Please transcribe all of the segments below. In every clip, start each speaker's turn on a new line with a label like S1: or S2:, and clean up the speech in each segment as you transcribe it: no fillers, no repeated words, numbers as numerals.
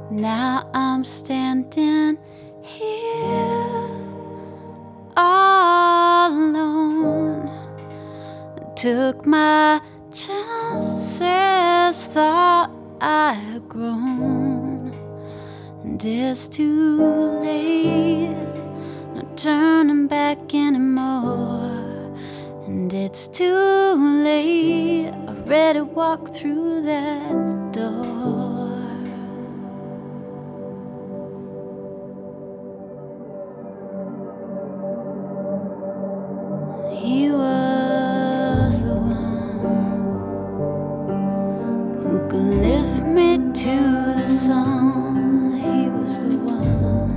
S1: Now I'm standing here all alone. Took my chances, thought I had grown, and it's too late, no turning back anymore. And it's too late, already walked through that door. He was the one who could lift me to the sun. He was the one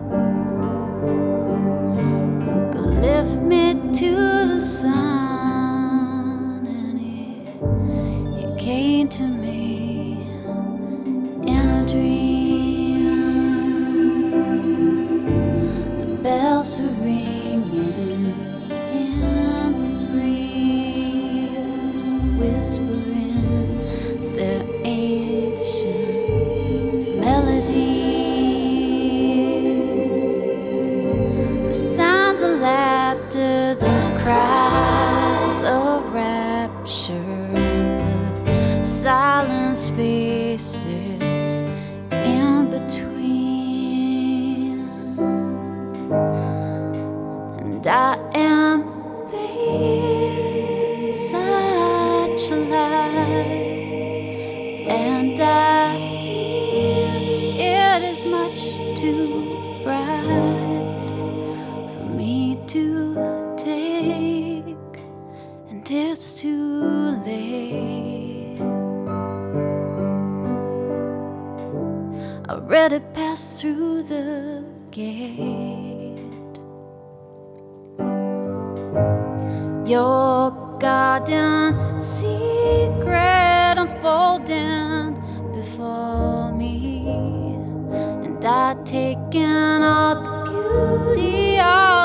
S1: who could lift me to the sun. And he came to me in a dream. The bells were ringing and the breeze was whispering their ancient melody. The sounds of laughter, the cries of rapture, and the silent spaces in between. And I am such a light, and I feel it is much too bright for me to take, and it's too late. Already passed through the gate. Your garden secret unfolding before me, and I've taken all the beauty of